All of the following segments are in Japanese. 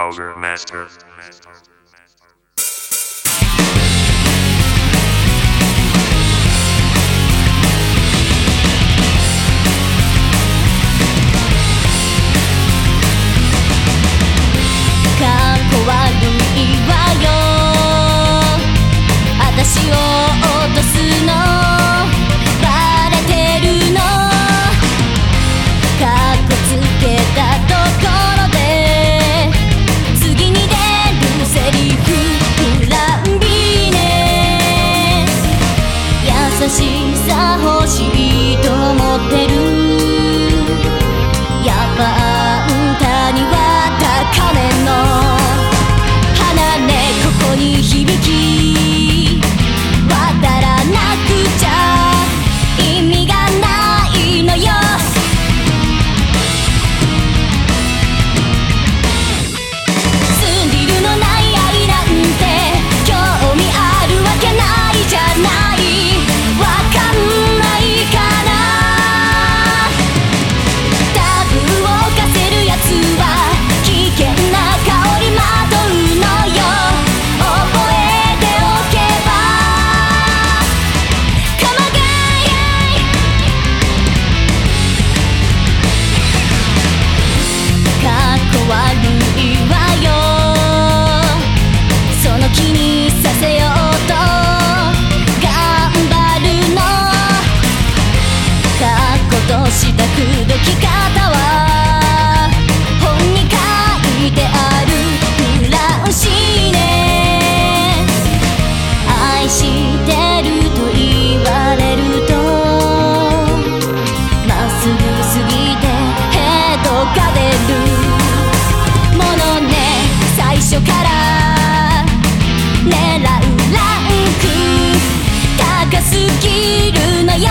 Hauser Master. 優しさ欲しいと思ってる。やっぱあんたには高嶺の花ね、ここに響き渡らなくちゃ意味がないのよ。スリルのない愛なんて興味あるわけないじゃない。した口説き方は本に書いてあるフランシーネ。愛してると言われるとまっすぐすぎてヘドが出るものね。最初から狙うランク高すぎるのよ。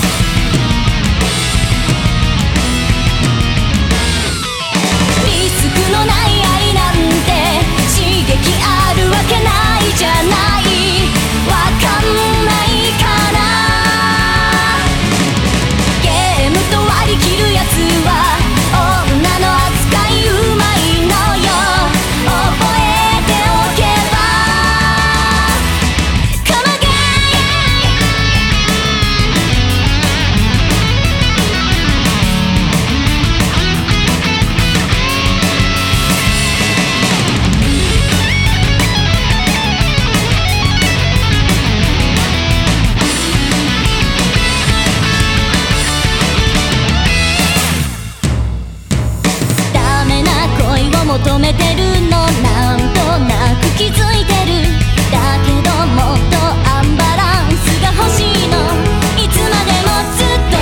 求めてるのなんとなく気づいてる。だけどもっとアンバランスが欲しいの。いつまでもずっと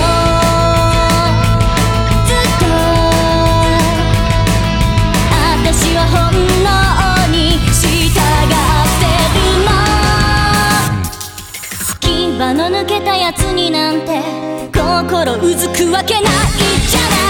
ずっと私は本能に従ってるの。牙の抜けたやつになんて心うずくわけないじゃない。